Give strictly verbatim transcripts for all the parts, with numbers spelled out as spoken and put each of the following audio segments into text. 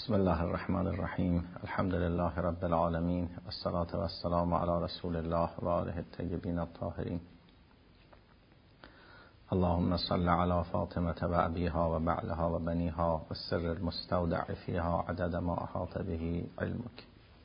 بسم الله الرحمن الرحیم. الحمد لله رب العالمین، والصلاة والسلام علی رسول الله و آله الطیبین الطاهرین. اللهم صل علی فاطمة و ابیها و بعلها و بنیها و السر المستودع فیها عدد ما احاط به علمک.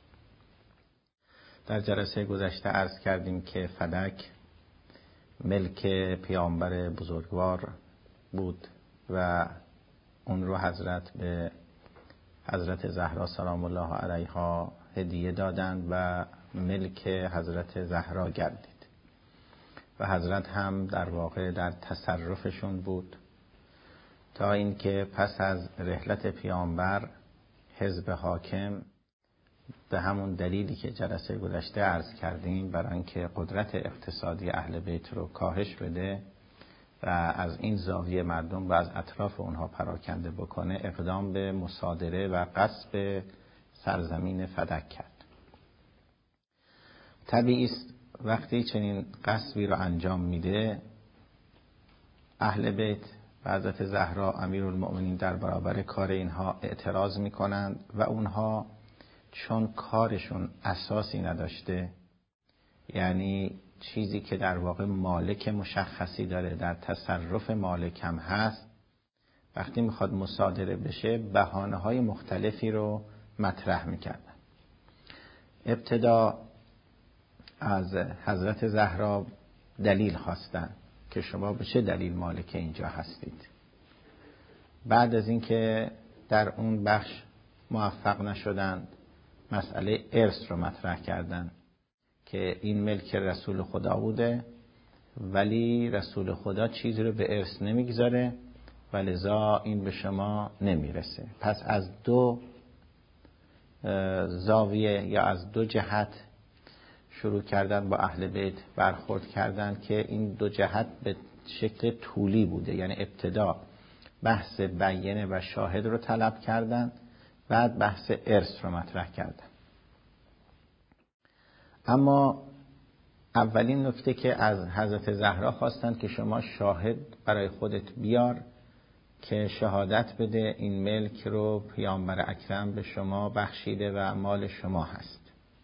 در جلسه گذشته عرض کردیم که فدک ملک پیامبر بزرگوار بود و اون رو حضرت به حضرت زهرا سلام الله علیها هدیه دادند و ملک حضرت زهرا گردید و حضرت هم در واقع در تصرفشون بود تا اینکه پس از رحلت پیامبر حزب حاکم به همون دلیلی که جلسه گذشته عرض کردیم برای اینکه قدرت اقتصادی اهل بیت رو کاهش بده و از این زاویه مردم و از اطراف اونها پراکنده بکنه، اقدام به مصادره و غصب سرزمین فدک کرد. طبیعی است وقتی چنین غصبی رو انجام میده، اهل بیت و حضرت زهرا امیرالمؤمنین در برابر کار اینها اعتراض میکنند و اونها چون کارشون اساسی نداشته، یعنی چیزی که در واقع مالک مشخصی داره، در تصرف مالک هم هست، وقتی میخواد مصادره بشه بهانه‌های مختلفی رو مطرح میکردن. ابتدا از حضرت زهرا دلیل خواستن که شما به چه دلیل مالک اینجا هستید. بعد از اینکه در اون بخش موفق نشدن، مسئله ارث رو مطرح کردن که این ملک رسول خدا بوده ولی رسول خدا چیزی رو به ارث نمیگذاره و لذا این به شما نمیرسه. پس از دو زاویه یا از دو جهت شروع کردن با اهل بیت برخورد کردن که این دو جهت به شکل طولی بوده، یعنی ابتدا بحث بیینه و شاهد رو طلب کردن، بعد بحث ارث رو مطرح کردن. اما اولین نکته که از حضرت زهرا خواستند که شما شاهد برای خودت بیار که شهادت بده این ملک رو پیامبر اکرم به شما بخشیده و مال شما هست.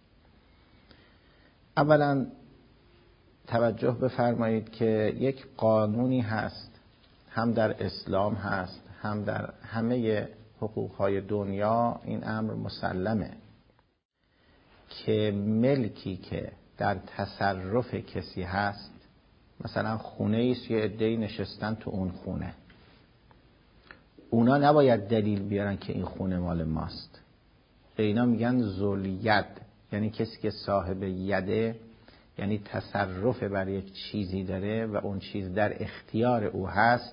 اولا توجه بفرمایید که یک قانونی هست، هم در اسلام هست هم در همه حقوقهای دنیا این امر مسلمه که ملکی که در تصرف کسی هست، مثلا خونه ایست یه عده‌ای نشستن تو اون خونه، اونا نباید دلیل بیارن که این خونه مال ماست. اینا میگن ذوالید، یعنی کسی که صاحب یده، یعنی تصرف بر یک چیزی داره و اون چیز در اختیار او هست،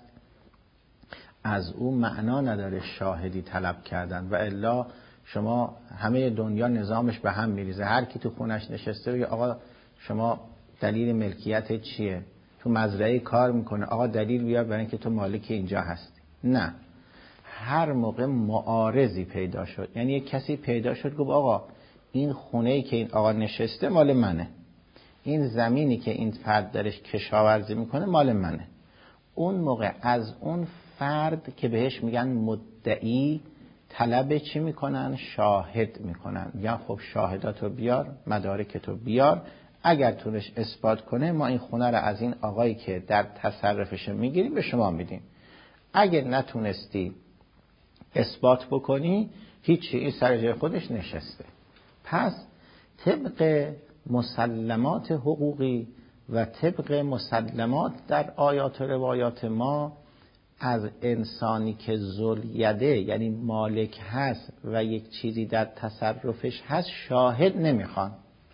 از او معنا نداره شاهدی طلب کردن و الا شما همه دنیا نظامش به هم میریزه. هر کی تو خونش نشسته بگه آقا شما دلیل ملکیت چیه؟ تو مزرعه کار میکنه، آقا دلیل بیار برای اینکه تو مالک اینجا هستی. نه، هر موقع معارضی پیدا شد، یعنی یک کسی پیدا شد گفت آقا این خونه‌ای که این آقا نشسته مال منه، این زمینی که این فرد درش کشاورزی میکنه مال منه، اون موقع از اون فرد که بهش میگن مدعی طلب چی میکنن؟ شاهد میکنن. یا خب شاهداتو بیار، مدارکتو بیار، اگر تونش اثبات کنه ما این خونه رو از این آقایی که در تصرفش میگیریم به شما میدیم. اگر نتونستی اثبات بکنی هیچی، این سر جای خودش نشسته. پس طبق مسلمات حقوقی و طبق مسلمات در آیات و روایات ما، از انسانی که ذوالیده یعنی مالک هست و یک چیزی در تصرفش هست شاهد نمیخوان.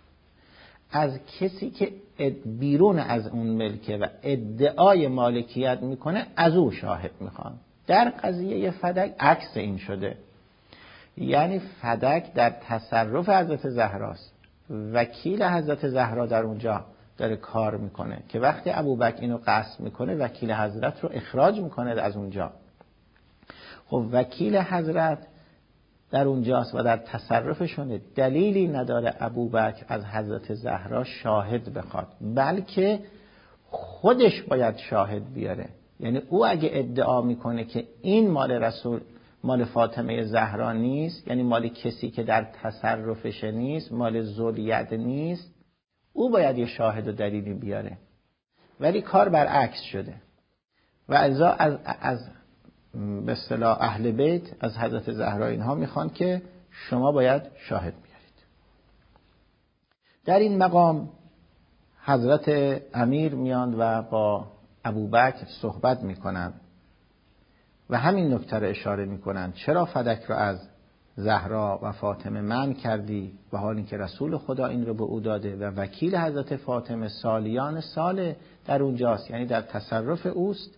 از کسی که بیرون از اون ملکه و ادعای مالکیت میکنه از او شاهد میخوان. در قضیه فدک عکس این شده، یعنی فدک در تصرف حضرت زهراست، وکیل حضرت زهرا در اونجا داره کار میکنه که وقتی ابوبکر اینو قصد میکنه وکیل حضرت رو اخراج میکنه از اونجا. خب وکیل حضرت در اونجاست و در تصرفشونه، دلیلی نداره ابوبکر از حضرت زهرا شاهد بخواد، بلکه خودش باید شاهد بیاره. یعنی او اگه ادعا میکنه که این مال رسول مال فاطمه زهرا نیست، یعنی مال کسی که در تصرفش نیست، مال ذوالید نیست، او باید یه شاهد و دلیلی بیاره. ولی کار برعکس شده و ازا از از به اصطلاح اهل بیت، از حضرت زهرا اینها میخوان که شما باید شاهد بیارید. در این مقام حضرت امیر میان و با ابوبکر صحبت میکنن و همین نکته رو اشاره میکنن، چرا فدک رو از زهرا و فاطمه منع کردی و حالی که رسول خدا این رو به او داده و وکیل حضرت فاطمه سالیان سال در اونجاست، یعنی در تصرف اوست.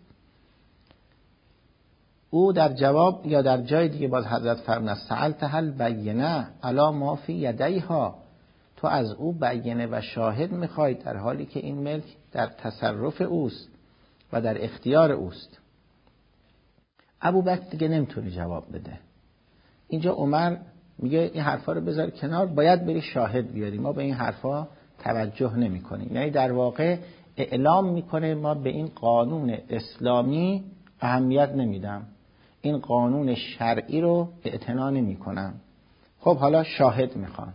او در جواب یا در جای دیگه باز حضرت فرمود سألتها البینه علی ما فی یدیها، تو از او بینه و شاهد میخواید در حالی که این ملک در تصرف اوست و در اختیار اوست. ابوبکر دیگه نمیتونه جواب بده. اینجا عمر میگه این حرفا رو بذار کنار، باید بری شاهد بیاری، ما به این حرفا توجه نمی کنیم. یعنی در واقع اعلام میکنه ما به این قانون اسلامی اهمیت نمیدم، این قانون شرعی رو اعتنا نمی کنم. خب حالا شاهد میخوان.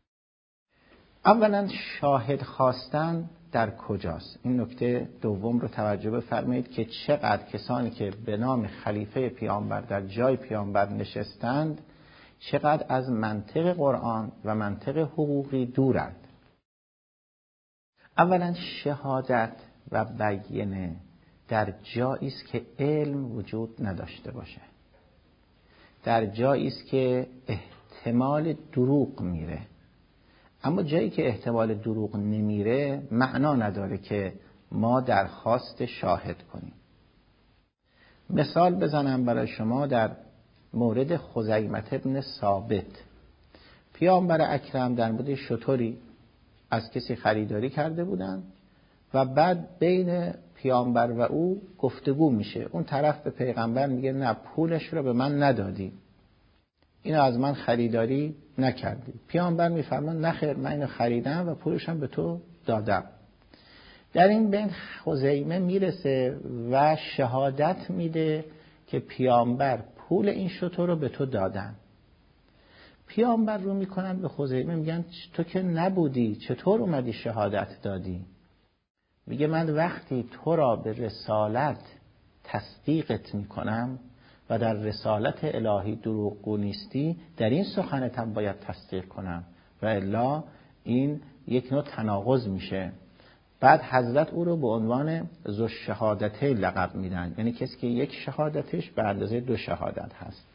اولا شاهد خواستن در کجاست؟ این نکته دوم رو توجه بفرمایید که چقدر کسانی که به نام خلیفه پیامبر در جای پیامبر نشستند چقدر از منطق قرآن و منطق حقوقی دورند. اولا شهادت و بینه در جایی است که علم وجود نداشته باشه، در جایی است که احتمال دروغ میره. اما جایی که احتمال دروغ نمیره معنا نداره که ما درخواست شاهد کنیم. مثال بزنم برای شما در مورد خزیمة ابن ثابت. پیامبر اکرم در مورد شتری از کسی خریداری کرده بودن و بعد بین پیامبر و او گفتگو میشه. اون طرف به پیغمبر میگه نه پولش رو به من ندادی، اینو از من خریداری نکردی. پیامبر میفرمان نه خیر، من اینو خریدم و پولش هم به تو دادم. در این بین خزیمه میرسه و شهادت میده که پیامبر پول این شتر رو به تو دادن. پیامبر رو میکنن به خزیمه میگن تو که نبودی چطور اومدی شهادت دادی؟ میگه من وقتی تو را به رسالت تصدیقت میکنم و در رسالت الهی دروغگو نیستی، در این سخنت هم باید تصدیق کنم و الا این یک نوع تناقض میشه. بعد حضرت او رو به عنوان ذو شهادته لقب میدن، یعنی کسی که یک شهادتش به اندازه دو شهادت هست.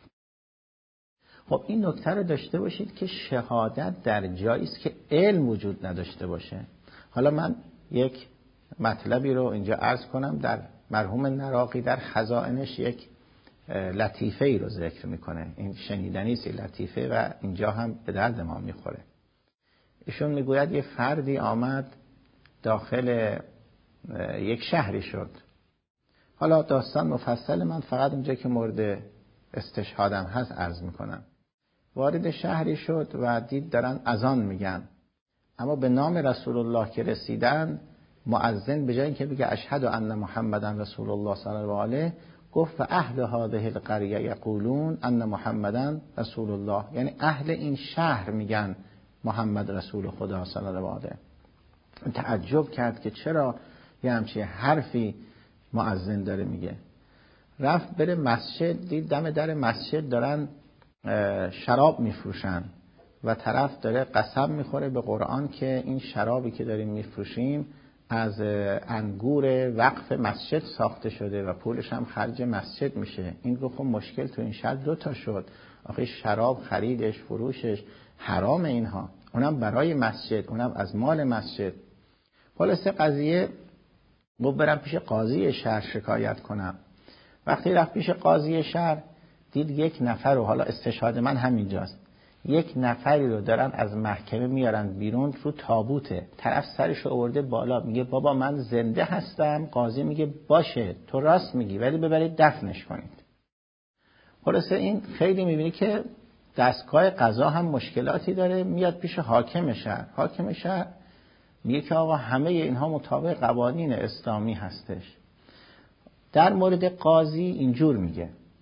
خب این نکته رو داشته باشید که شهادت در جایی است که علم وجود نداشته باشه. حالا من یک مطلبی رو اینجا عرض کنم. در مرحوم نراقی در خزائنش یک لطیفه ای رو ذکر میکنه، این شنیدنی است لطیفه و اینجا هم به درد ما میخوره. ایشون میگوید یه فردی آمد داخل یک شهری شد. حالا داستان مفصل، من فقط اونجا که مورد استشهادم هست عرض میکنم. وارد شهری شد و دید دارن اذان میگن، اما به نام رسول الله که رسیدن مؤذن به جای اینکه بگه اشهد ان محمدن رسول الله صلی الله علیه گفت و اهل هذه القریه یقولون ان محمدن رسول الله، یعنی اهل این شهر میگن محمد رسول خدا صلی الله علیه. تعجب کرد که چرا یه همچین حرفی مؤذن داره میگه. رفت بره مسجد، دید دم در مسجد دارن شراب میفروشن و طرف داره قسم میخوره به قرآن که این شرابی که داریم میفروشیم از انگور وقف مسجد ساخته شده و پولش هم خرج مسجد میشه. این گفت خب مشکل تو این شهر دو تا شد، آخه شراب خریدش فروشش حرام، اینها اونم برای مسجد، اونم از مال مسجد. خلاصه قضیه گفت برم پیش قاضی شهر شکایت کنم. وقتی رفت پیش قاضی شهر دید یک نفر رو، حالا استشهاد من همینجاست، یک نفری رو دارن از محکمه میارن بیرون رو تابوته، طرف سرش رو آورده بالا میگه بابا من زنده هستم. قاضی میگه باشه تو راست میگی ولی ببرید دفنش کنید. خلاصه این خیلی میبینی که دستگاه قضا هم مشکلاتی داره. میاد پیش حاکم شهر، حاکم شهر میگه که آقا همه اینها مطابق قوانین اسلامی هستش. در مورد قاضی اینجور میگه،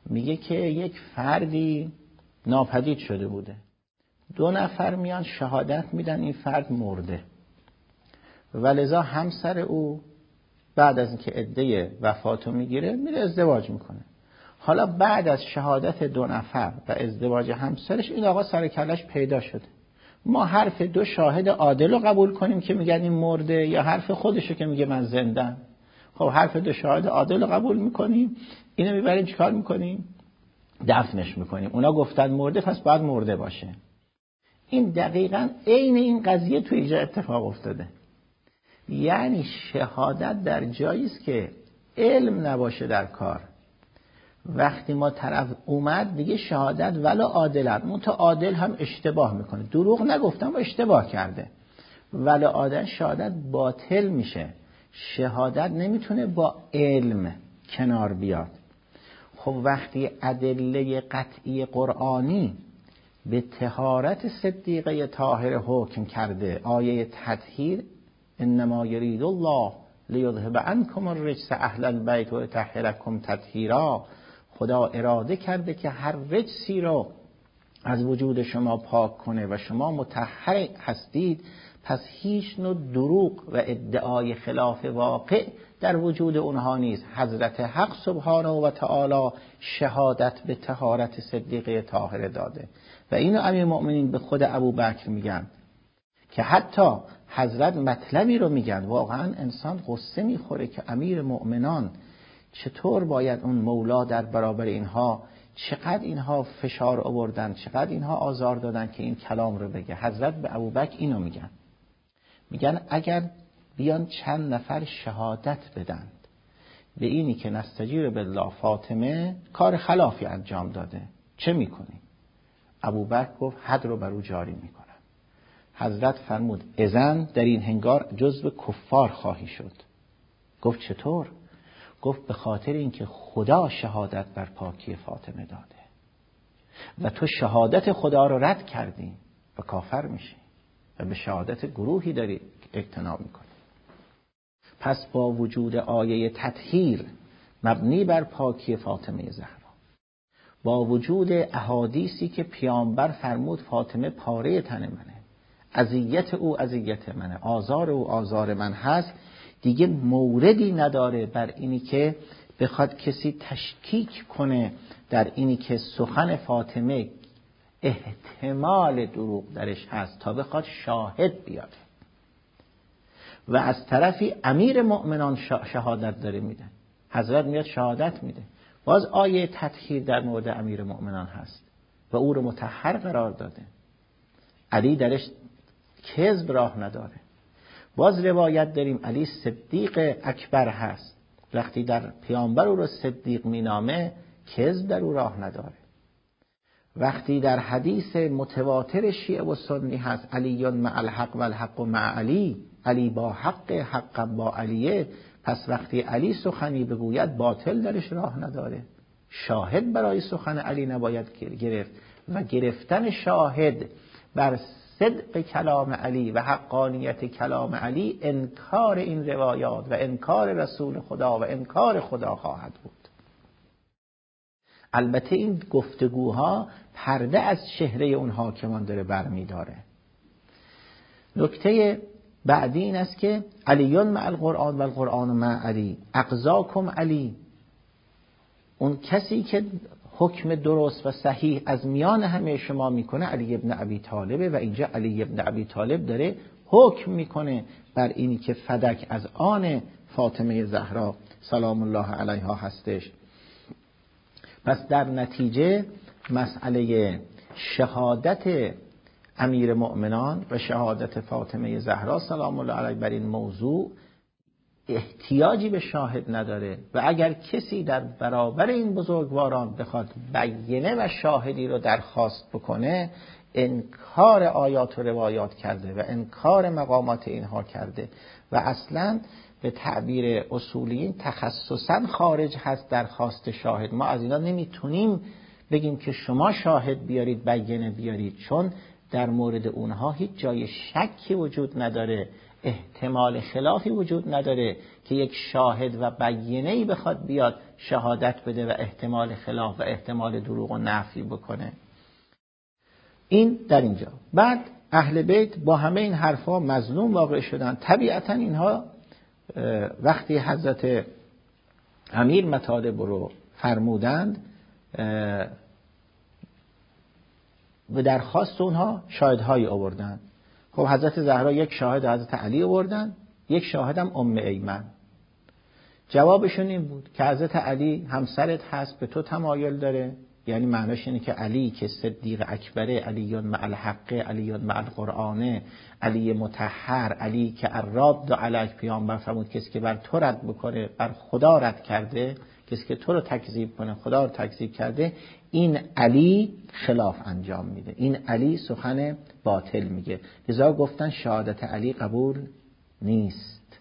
میگه که یک فردی ناپدید شده بوده، دو نفر میان شهادت میدن این فرد مرده و لذا همسر او بعد از اینکه عده وفاتو میگیره میره ازدواج میکنه. حالا بعد از شهادت دو نفر و ازدواج همسرش این آقا سر کلش پیدا شده. ما حرف دو شاهد عادل رو قبول کنیم که میگن این مرده، یا حرف خودشو که میگه من زندم؟ خب حرف دو شاهد عادل رو قبول میکنیم، اینو میبریم چیکار میکنیم؟ دفنش میکنیم. اونا گفتن مرده پس باید مرده باشه. این دقیقاً عین این قضیه تو اینجا اتفاق افتاده. یعنی شهادت در جایی است که علم نباشه در کار. وقتی ما طرف اومد دیگه شهادت ولا عادلت، منتها عادل هم اشتباه میکنه، دروغ نگفتم و اشتباه کرده، ولا عادل شهادت باطل میشه. شهادت نمیتونه با علم کنار بیاد. خب وقتی ادله قطعی قرآنی به طهارت صدیقه طاهر حکم کرده، آیه تطهیر انما یرید الله لیذهب عنکم الرجس اهل البیت و یطهرکم تطهیرا، خدا اراده کرده که هر رجسی رو از وجود شما پاک کنه و شما مطهر هستید، پس هیچ نوع دروغ و ادعای خلاف واقع در وجود اونها نیست. حضرت حق سبحانه و تعالی شهادت به طهارت صدیقه طاهره داده و اینو امیرالمؤمنین به خود ابوبکر میگن که حتی حضرت مطلبی رو میگن واقعا انسان قصه میخوره که امیر مؤمنان چطور باید اون مولا در برابر اینها، چقدر اینها فشار آوردن، چقدر اینها آزار دادن که این کلام رو بگه. حضرت به ابوبکر اینو میگن، میگن اگر بیان چند نفر شهادت بدن به اینی که نستجیر بالله فاطمه کار خلافی انجام داده، چه میکنی؟ ابوبکر گفت حد رو بر او جاری میکنم. حضرت فرمود اذن در این هنگار جزو کفار خواهی شد. گفت چطور؟ گفت به خاطر اینکه خدا شهادت بر پاکی فاطمه داده و تو شهادت خدا رو رد کردی و کافر میشی و به شهادت گروهی داری اقتناع میکنی. پس با وجود آیه تطهیر مبنی بر پاکی فاطمه زهرا، با وجود احادیثی که پیامبر فرمود فاطمه پاره تن منه، اذیت او اذیت منه، آزار او آزار من هست، دیگه موردی نداره بر اینی که بخواد کسی تشکیک کنه در اینی که سخن فاطمه احتمال دروغ درش هست تا بخواد شاهد بیاره. و از طرفی امیر مؤمنان شهادت داره میده، حضرت میاد شهادت میده، باز آیه تطهیر در مورد امیر مؤمنان هست و او رو مطهر قرار داده، علی درش کذب راه نداره. باز روایت داریم علی صدیق اکبر هست، وقتی در پیامبر او رو صدیق مینامه کذب در او راه نداره. وقتی در حدیث متواتر شیعه و سنی هست علی مع الحق و الحق مع علی، علی با حق حق با علیه، پس وقتی علی سخنی بگوید باطل درش راه نداره. شاهد برای سخن علی نباید گرفت و گرفتن شاهد بر صدق کلام علی و حقانیت کلام علی انکار این روایات و انکار رسول خدا و انکار خدا خواهد بود. البته این گفتگوها پرده از چهره اون حاکمان داره برمی داره. نکته بعدی این است که علیون مع القرآن و القرآن مع علی، اقضاکم علی، اون کسی که حکم درست و صحیح از میان همه شما میکنه علی ابن ابی طالبه و اینجا علی ابن ابی طالب داره حکم میکنه بر اینی که فدک از آن فاطمه زهرا سلام الله علیها هستش. پس در نتیجه مسئله شهادت امیر مؤمنان و شهادت فاطمه زهرا سلام الله علیها بر این موضوع احتیاجی به شاهد نداره و اگر کسی در برابر این بزرگواران بخواد بیینه و شاهدی رو درخواست بکنه انکار آیات و روایات کرده و انکار مقامات اینها کرده و اصلا به تعبیر اصولیین تخصصاً خارج هست درخواست شاهد. ما از اینا نمیتونیم بگیم که شما شاهد بیارید بیینه بیارید، چون در مورد اونها هیچ جای شکی وجود نداره، احتمال خلافی وجود نداره که یک شاهد و بیینه‌ای بخواد بیاد شهادت بده و احتمال خلاف و احتمال دروغ و نفی بکنه. این در اینجا. بعد اهل بیت با همه این حرفا مظلوم واقع شدن. طبیعتا اینها وقتی حضرت امیر مطالب رو فرمودند به درخواست اونها شاهدهایی آوردن. خب حضرت زهرا یک شاهد حضرت علی آوردن، یک شاهد هم ام ایمن. جوابشون این بود که حضرت علی همسرت هست، به تو تمایل داره، یعنی معناش اینه که علی که صدیق اکبره، علی مع الحق، علی مع القرآن، علی مطهر، علی که الراد علیک، پیامبر فرمود کسی که بر تو رد بکنه بر خدا رد کرده، کسی که تو رو تکذیب کنه خدا رو تکذیب کرده. این علی خلاف انجام میده، این علی سخن باطل میگه. لذا گفتن شهادت علی قبول نیست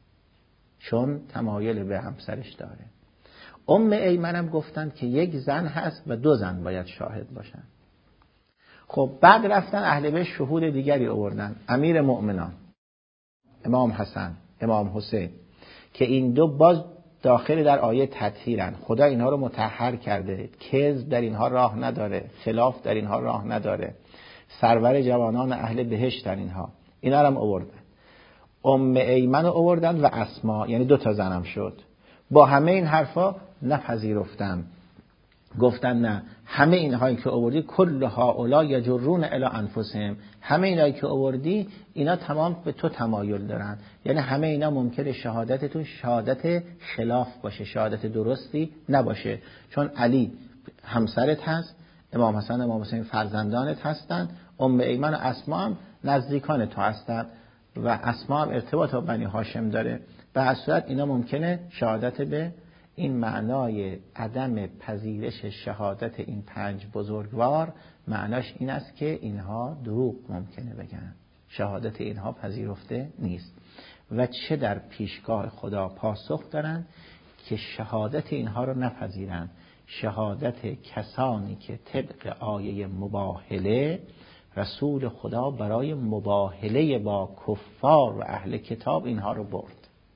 چون تمایل به همسرش داره. ام ایمنم گفتن که یک زن هست و دو زن باید شاهد باشن. خب بعد رفتن اهل بیت شهود دیگری آوردن، امیر مؤمنان امام حسن، امام حسین، که این دو باز داخل در آیه تطهیرن. خدا اینها رو مطهر کرده، کذب در اینها راه نداره، خلاف در اینها راه نداره، سرور جوانان اهل بهشت در اینها. اینا رو هم آوردن. ام ایمن رو آوردن و اسما، یعنی دو تا زنم شد. با همه این حرفا نپذیرفتن، گفتن نه، همه اینهایی که آوردی کل هؤلاء یجرون الی انفسهم، همه اینهایی که آوردی اینا تمام به تو تمایل دارن، یعنی همه اینا ممکنه شهادتتون شهادت خلاف باشه، شهادت درستی نباشه. چون علی همسرت هست، امام حسن امام حسین فرزندانت هستن، ام ایمن و اسما هم نزدیکان تو هستن و اسما هم ارتباط با بنی هاشم داره. به هر صورت اینا ممکنه شهادت به این معنای عدم پذیرش شهادت این پنج بزرگوار، معناش این است که اینها دروغ ممکنه بگن، شهادت اینها پذیرفته نیست و چه در پیشگاه خدا پاسخ دارن که شهادت اینها رو نپذیرن. شهادت کسانی که طبق آیه مباهله رسول خدا برای مباهله با کفار و اهل کتاب اینها رو برد،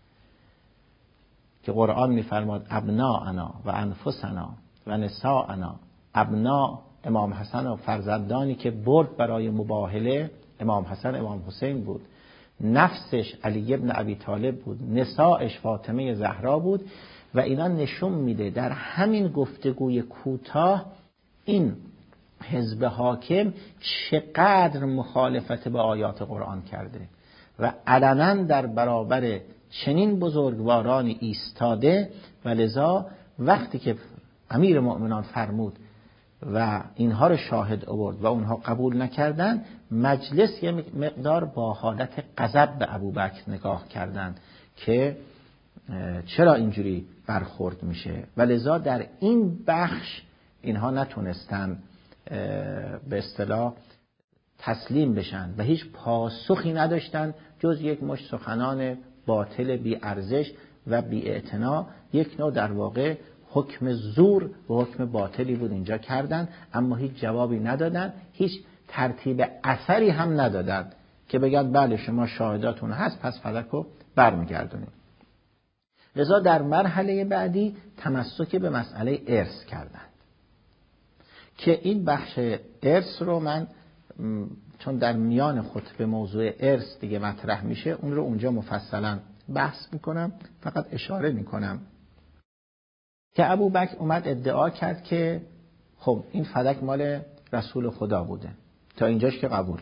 که قرآن می‌فرماد ابناءنا و انفسنا و نساءنا. ابنا امام حسن و فرزندانی که برد برای مباهله امام حسن امام حسین بود، نفسش علی ابن ابی طالب بود، نسائش فاطمه زهرا بود. و اینا نشون میده در همین گفتگوی کوتاه این حزب حاکم چقدر مخالفت با آیات قرآن کرده و علنا در برابر چنین بزرگوارانی ایستاده. و لذا وقتی که امیر مؤمنان فرمود و اینها رو شاهد آورد و اونها قبول نکردن، مجلس یه مقدار با حالت غضب به ابوبکر نگاه کردن که چرا اینجوری برخورد میشه. و لذا در این بخش اینها نتونستن به اصطلاح تسلیم بشن و هیچ پاسخی نداشتن جز یک مشت سخنان باطل بی ارزش و بی اعتنا. یک نوع در واقع حکم زور و حکم باطلی بود اینجا کردن، اما هیچ جوابی ندادن، هیچ ترتیب اثری هم ندادن که بگن بله شما شاهداتون هست پس فلک رو برمیگردونیم. لذا در مرحله بعدی تمسک به مسئله ارث کردند که این بخش ارث رو من چون در میان خطبه موضوع ارث دیگه مطرح میشه اون رو اونجا مفصلا بحث میکنم، فقط اشاره میکنم که ابوبکر اومد ادعا کرد که خب این فلک مال رسول خدا بوده، تا اینجاش که قبول.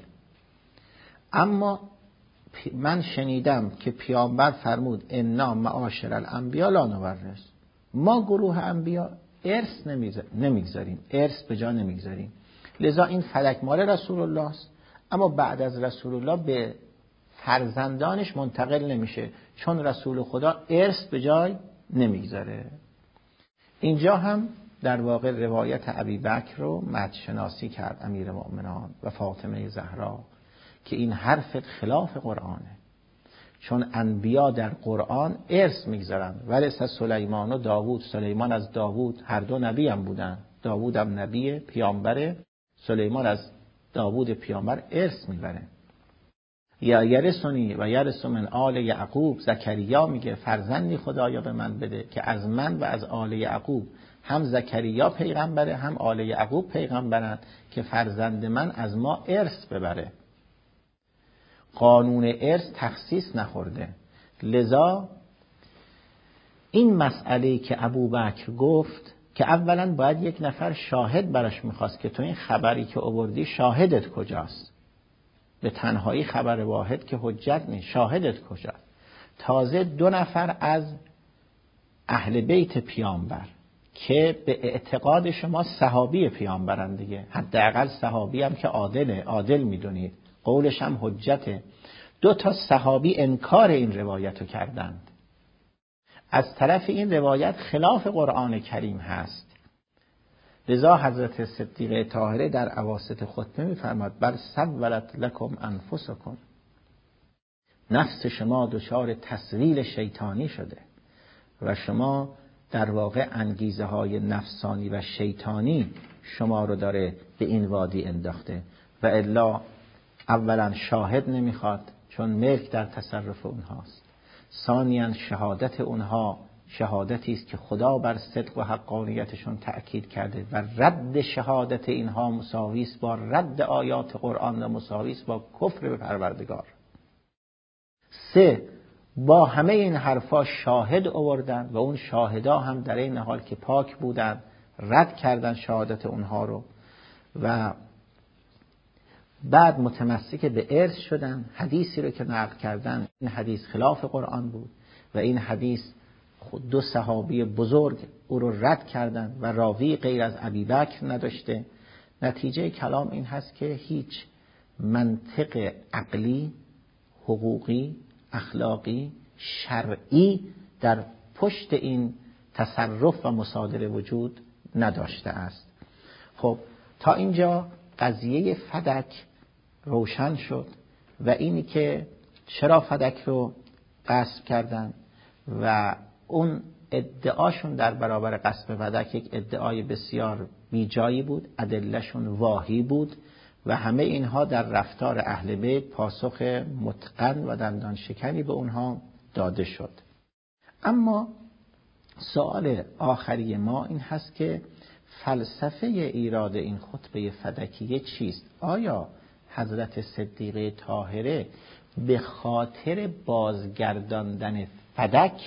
اما من شنیدم که پیامبر فرمود انا معاشر الانبیا لا نورث، ما گروه انبیا ارث نمیگذاریم، ارث به جا نمیگذاریم. لذا این فلک مال رسول الله است، اما بعد از رسول الله به فرزندانش منتقل نمیشه چون رسول خدا ارث به جای نمیگذاره. اینجا هم در واقع روایت ابوبکر رو متشناسی کرد امیر مؤمنان و فاطمه زهرا که این حرف خلاف قرآنه، چون انبیا در قرآن ارث میگذارن. ورث از سلیمان و داوود، سلیمان از داوود، هر دو نبی هم بودن، داوود هم نبی پیامبره، سلیمان از داوود پیامبر ارث میبره. یا یرثنی و یرث من آل یعقوب. زکریا میگه فرزندی خدایا به من بده که از من و از آل یعقوب، هم زکریا پیغمبره هم آل یعقوب پیغمبرن، که فرزند من از ما ارث ببره. قانون ارث تخصیص نخورده. لذا این مسئله که ابوبکر گفت که اولا باید یک نفر شاهد براش میخواست که تو این خبری که آوردی شاهدت کجاست؟ به تنهایی خبر واحد که حجت نیست، شاهدت کجاست؟ تازه دو نفر از اهل بیت پیامبر که به اعتقاد شما صحابی پیامبرن دیگه، حداقل صحابی هم که عادله، عادل میدونید، قولش هم حجته. دو تا صحابی انکار این روایتو کردند. از طرف این روایت خلاف قرآن کریم هست. لذا حضرت صدیقه طاهره در اواسط خطبه میفرماد بل سولت لکم انفسکم، نفس شما دچار تسویل شیطانی شده و شما در واقع انگیزه های نفسانی و شیطانی شما رو داره به این وادی انداخته. و الا اولا شاهد نمیخواد چون ملک در تصرف اونهاست. ثانیاً شهادت اونها شهادتی است که خدا بر صدق و حقانیتشون تأکید کرده و رد شهادت اینها مساوی است با رد آیات قرآن و مساوی است با کفر به پروردگار. سه، با همه این حرفا شاهد آوردن و اون شاهدا هم در این حال که پاک بودن رد کردن شهادت اونها رو و بعد متمسک به ارث شدن. حدیثی رو که نقل کردن این حدیث خلاف قرآن بود و این حدیث خود دو صحابی بزرگ او رو رد کردن و راوی غیر از ابوبکر نداشته. نتیجه کلام این هست که هیچ منطق عقلی، حقوقی، اخلاقی، شرعی در پشت این تصرف و مصادره وجود نداشته است. خب تا اینجا قضیه فدک روشن شد و اینی که چرا فدک رو غصب کردن و اون ادعاشون در برابر غصب فدک یک ادعای بسیار بیجایی بود، ادلهشون واهی بود و همه اینها در رفتار اهل بیت پاسخ متقن و دندان شکنی به اونها داده شد. اما سوال آخری ما این هست که فلسفه ایراد این خطبه فدکیه چیست؟ آیا حضرت صدیقه طاهره به خاطر بازگرداندن فدک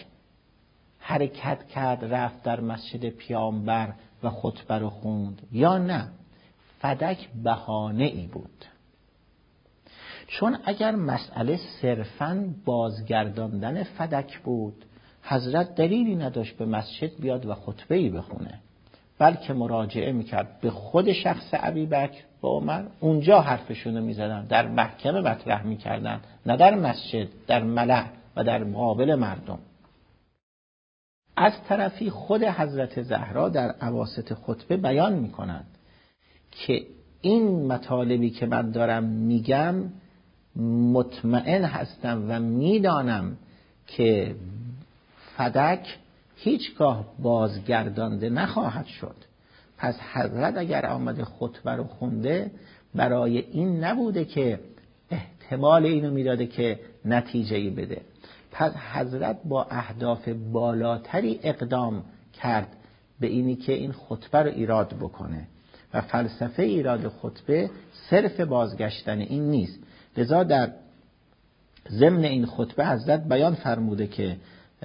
حرکت کرد رفت در مسجد پیامبر و خطبه رو خوند یا نه فدک بهانه ای بود؟ چون اگر مسئله صرفاً بازگرداندن فدک بود حضرت دلیلی نداشت به مسجد بیاد و خطبه‌ای بخونه، بلکه مراجعه میکرد به خود شخص ابوبکر و عمر، اونجا حرفشونو میزدن، در محکمه مطرح میکردن، نه در مسجد، در ملأ و در مقابل مردم. از طرفی خود حضرت زهرا در اواسط خطبه بیان میکنند که این مطالبی که من دارم میگم مطمئن هستم و میدانم که فدک هیچگاه بازگردانده نخواهد شد. پس حضرت اگر آمده خطبه رو خونده برای این نبوده که احتمال اینو میداده که نتیجه‌ای بده. پس حضرت با اهداف بالاتری اقدام کرد به اینی که این خطبه رو ایراد بکنه و فلسفه ایراد خطبه صرف بازگشتن این نیست. لذا در ضمن این خطبه حضرت بیان فرموده که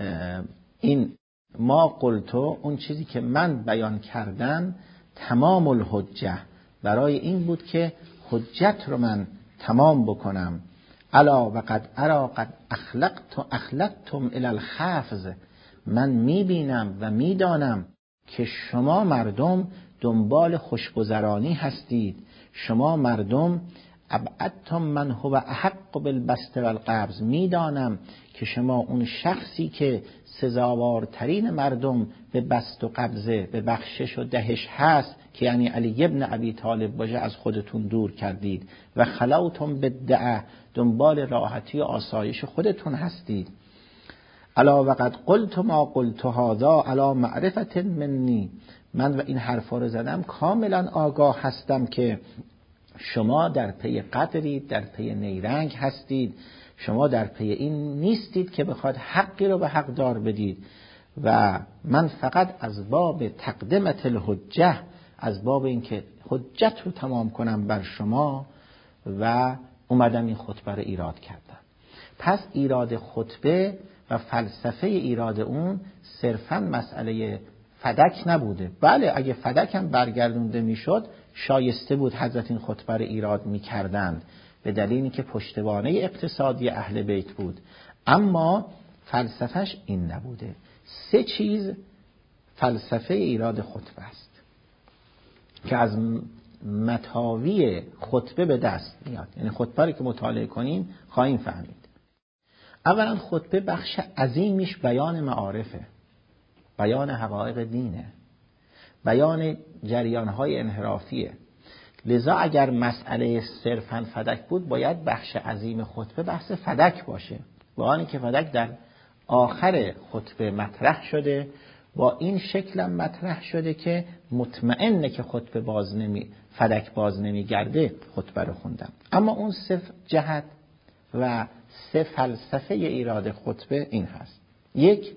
این ما قلتو، اون چیزی که من بیان کردم، تمام الحجه، برای این بود که حجت رو من تمام بکنم. الا و قد ارا قد اخلقت اخلقتم الی الحفظ، من میبینم و میدانم که شما مردم دنبال خوشگذرانی هستید، شما مردم ابعدتم من هو احق بالبسط والقبض، میدانم که شما اون شخصی که سزاوارترین مردم به بسط و قبضه، به بخشش و دهش هست که یعنی علی ابن ابی طالب باشه، از خودتون دور کردید و خلوتم بالدعه، دنبال راحتی و آسایش خودتون هستید. الا وقد قلت ما قلت هذا علی معرفت منی، من و این حرفا رو زدم کاملا آگاه هستم که شما در پی قدرید، در پی نیرنگ هستید، شما در پی این نیستید که بخواد حقی رو به حق دار بدید و من فقط از باب تقدمت الحجه، از باب این که حجت رو تمام کنم بر شما و اومدم این خطبه رو ایراد کردم. پس ایراد خطبه و فلسفه ایراد اون صرفاً مسئله فدک نبوده. بله اگه فدک هم برگردونده میشد شایسته بود حضرت این خطبه رو ایراد میکردند به دلیلی که پشتوانه اقتصادی اهل بیت بود، اما فلسفهش این نبوده. سه چیز فلسفه ایراد خطبه است که از متاوی خطبه به دست میاد، یعنی خطبه رو که مطالعه کنیم خواهیم فهمید. اولا خطبه بخش عظیمیش بیان معارفه، بیان حقایق دینه، بیان جریانهای انحرافیه. لذا اگر مسئله صرفاً فدک بود باید بخش عظیم خطبه بحث فدک باشه، با آنی که فدک در آخر خطبه مطرح شده، با این شکلم مطرح شده که مطمئنه که خطبه باز نمی فدک باز نمیگرده خطبه رو خوندم. اما اون سه جهت و سه فلسفه ایراد خطبه این هست. یک،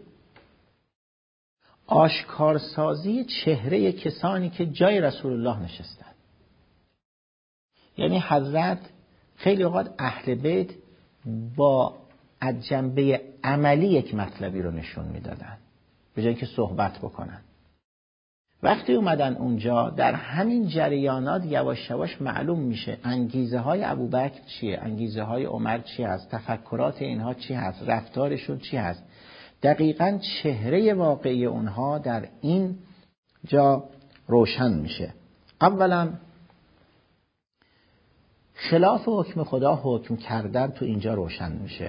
آشکارسازی چهره کسانی که جای رسول الله نشستن. یعنی حضرت خیلی اوقات اهل بیت با از جنبه عملی یک مطلبی رو نشون میدادن به جای که صحبت بکنن. وقتی اومدن اونجا در همین جریانات یواش یواش معلوم میشه انگیزه های ابوبکر چیه، انگیزه های عمر چی هست، تفکرات اینها چی هست، رفتارشون چی هست. دقیقاً چهره واقعی اونها در این جا روشن میشه. اولا خلاف حکم خدا حکم کردن تو اینجا روشن میشه،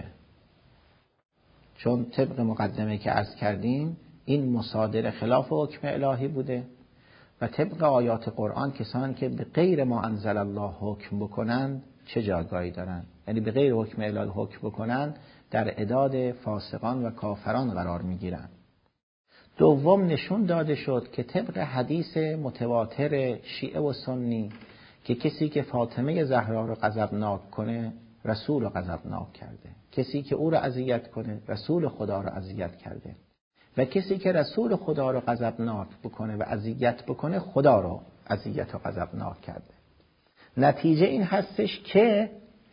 چون طبق مقدمه که عرض کردیم این مصادره خلاف حکم الهی بوده و طبق آیات قرآن کسانی که به غیر ما انزل الله حکم بکنن چه جایگاهی دارن، یعنی به غیر حکم الهی حکم بکنن در عداد فاسقان و کافران قرار میگیرن. دوم نشون داده شد که طبق حدیث متواتر شیعه و سنی که کسی که فاطمه زهرا رو غضبناک کنه رسول رو غضبناک کرده، کسی که او رو اذیت کنه رسول خدا رو اذیت کرده و کسی که رسول خدا رو غضبناک بکنه و اذیت بکنه خدا رو اذیت و غضبناک کرده. نتیجه این هستش که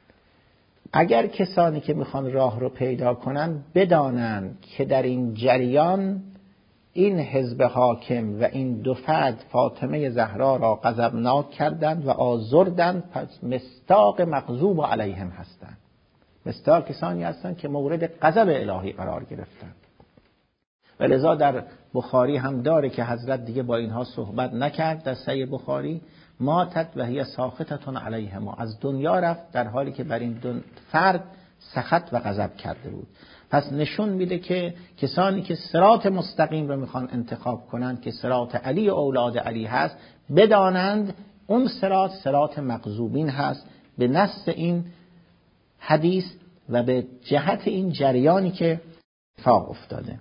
اگر کسانی که میخوان راه رو پیدا کنن بدانن که در این جریان این حزب حاکم و این دو فرد فاطمه زهرا را غضبناک کردند و آزردند، پس مصداق مغضوب علیهم هستند، مصداق کسانی هستند که مورد غضب الهی قرار گرفتند. و لذا در بخاری هم داره که حضرت دیگه با اینها صحبت نکرد، در صحیح بخاری ماتت و هی ساخطتون علیهم، از دنیا رفت در حالی که بر این دو فرد سخط و غضب کرده بود. پس نشون میده که کسانی که صراط مستقیم رو میخوان انتخاب کنند که صراط علی اولاد علی هست، بدانند اون صراط صراط مغضوبین هست به نص این حدیث و به جهت این جریانی که اتفاق افتاده.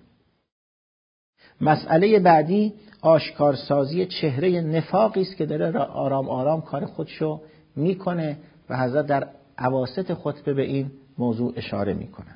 مسئله بعدی آشکارسازی چهره نفاقی است که داره آرام آرام کار خودشو میکنه و حضرت در اواسط خطبه به این موضوع اشاره میکنه.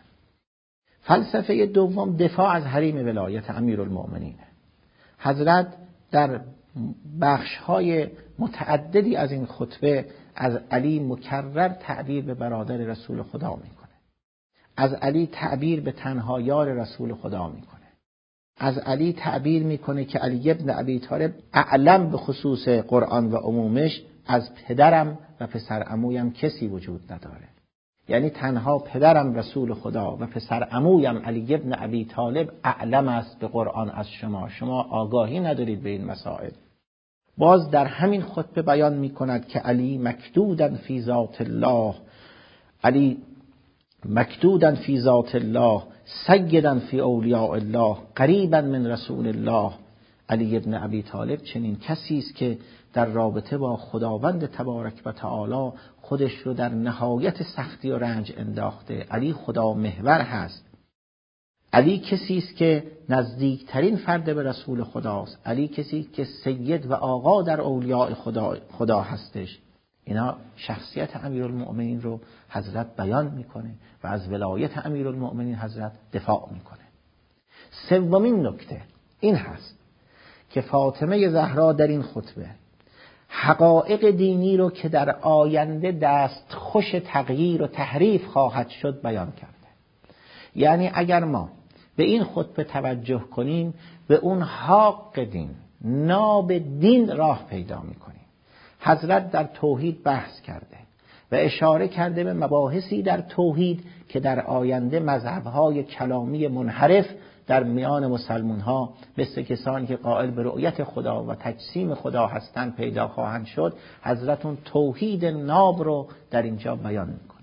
فلسفه دوم دفاع از حریم ولایت امیرالمؤمنین. حضرت در بخش‌های متعددی از این خطبه از علی مکرر تعبیر به برادر رسول خدا میکنه، از علی تعبیر به تنها یار رسول خدا میکنه، از علی تعبیر میکنه که علی ابن ابی طالب اعلم به خصوص قرآن و عمومش از پدرم و پسر عمویم کسی وجود نداره. یعنی تنها پدرم رسول خدا و پسر عمویم علی ابن ابی طالب اعلم است به قرآن از شما، شما آگاهی ندارید به این مسائل. باز در همین خطبه بیان میکند که علی مکدودن فی ذات الله، علی مکدودن فی ذات الله، سیدن فی اولیاء الله، قریبا من رسول الله. علی ابن ابی طالب چنین کسی است که در رابطه با خداوند تبارک و تعالی خودش رو در نهایت سختی و رنج انداخته. علی خدا محور هست. علی کسی است که نزدیکترین فرد به رسول خداست. علی کسی که سید و آقا در اولیاء خدا, خدا هستش. اینا شخصیت امیرالمؤمنین رو حضرت بیان میکنه و از ولایت امیرالمؤمنین حضرت دفاع میکنه. سومین نکته این هست که فاطمه زهرا در این خطبه حقایق دینی رو که در آینده دست خوش تغییر و تحریف خواهد شد بیان کرده. یعنی اگر ما به این خطبه توجه کنیم به اون حق دین، ناب دین راه پیدا میکنیم. حضرت در توحید بحث کرده و اشاره کرده به مباحثی در توحید که در آینده مذهب‌های کلامی منحرف در میان مسلمان ها مثل کسانی که قائل به رؤیت خدا و تجسیم خدا هستند پیدا خواهند شد. حضرت اون توحید ناب رو در اینجا بیان میکنه.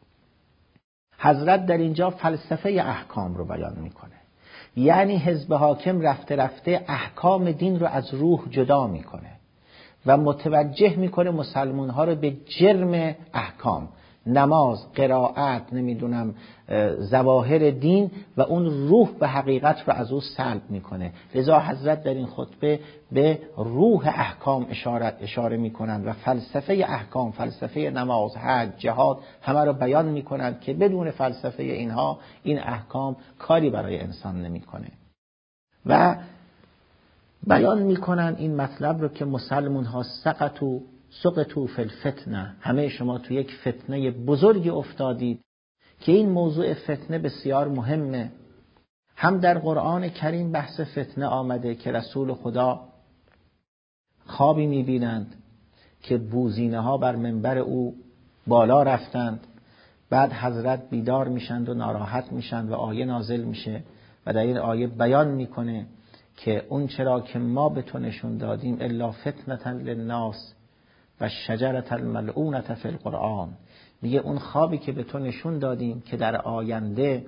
حضرت در اینجا فلسفه احکام رو بیان میکنه. یعنی حزب حاکم رفته رفته احکام دین رو از روح جدا میکنه و متوجه میکنه مسلمان ها رو به جرم احکام، نماز، قرائت، نمیدونم ظواهر دین و اون روح به حقیقت رو از او سلب میکنه. لذا حضرت در این خطبه به روح احکام اشاره اشاره میکنند و فلسفه احکام، فلسفه نماز، حج، جهاد همه رو بیان میکنند که بدون فلسفه اینها این احکام کاری برای انسان نمیکنه. و بیان میکنن این مطلب رو که مسلمون ها سقطوا سقطوا فی الفتنه، همه شما تو یک فتنه بزرگی افتادید که این موضوع فتنه بسیار مهمه. هم در قرآن کریم بحث فتنه آمده که رسول خدا خوابی میبینند که بوزینه ها بر منبر او بالا رفتند، بعد حضرت بیدار میشند و ناراحت میشند و آیه نازل میشه و در این آیه بیان میکنه که اون چرا که ما به تو نشون دادیم الا فتنة للناس و شجرة الملعونة فی القرآن. میگه اون خوابی که به تو نشون دادیم که در آینده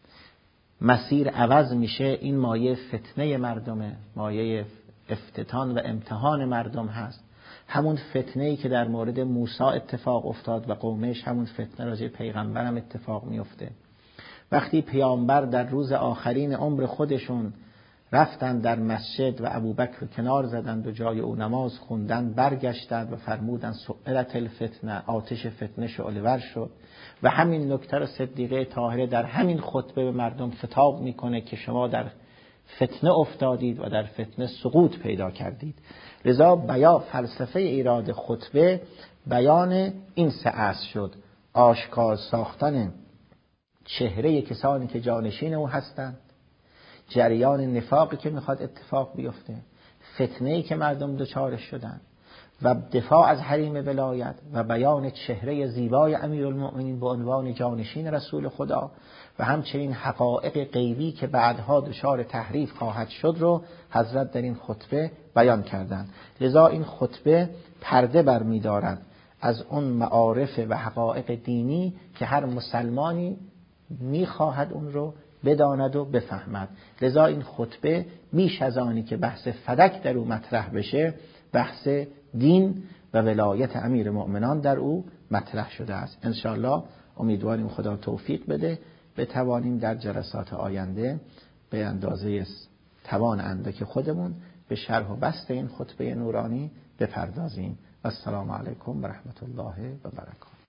مسیر عوض میشه، این مایه فتنه مردمه، مایه افتتان و امتحان مردم هست. همون فتنه‌ای که در مورد موسی اتفاق افتاد و قومش، همون فتنه راجع پیغمبر هم اتفاق میفته. وقتی پیامبر در روز آخرین عمر خودشون رفتند در مسجد و ابوبکر کنار زدند و جای او نماز خوندند، برگشتند و فرمودند سئلت الفتنه، آتش فتنه شعله‌ور شد. و همین نکته رو صدیقه طاهره در همین خطبه به مردم خطاب میکنه که شما در فتنه افتادید و در فتنه سقوط پیدا کردید. لذا بیان فلسفه ایراد خطبه بیان این سه اصل شد: آشکار ساختن چهره کسانی که جانشین او هستند، جریان نفاقی که میخواد اتفاق بیفته، فتنه‌ای که مردم دچارش شدن و دفاع از حریم ولایت و بیان چهره زیبای امیرالمؤمنین به عنوان جانشین رسول خدا و همچنین حقایق غیبی که بعدها دچار تحریف خواهد شد رو حضرت در این خطبه بیان کردند. لذا این خطبه پرده برمی‌دارد از اون معارف و حقایق دینی که هر مسلمانی میخواهد اون رو بداند و بفهمد. لذا این خطبه بیش از آنی که بحث فدک در او مطرح بشه، بحث دین و ولایت امیر مؤمنان در او مطرح شده است. انشاءالله امیدواریم خدا توفیق بده بتوانیم در جلسات آینده به اندازه توان اندک خودمون به شرح و بسط این خطبه نورانی بپردازیم. السلام علیکم و رحمت الله و برکاته.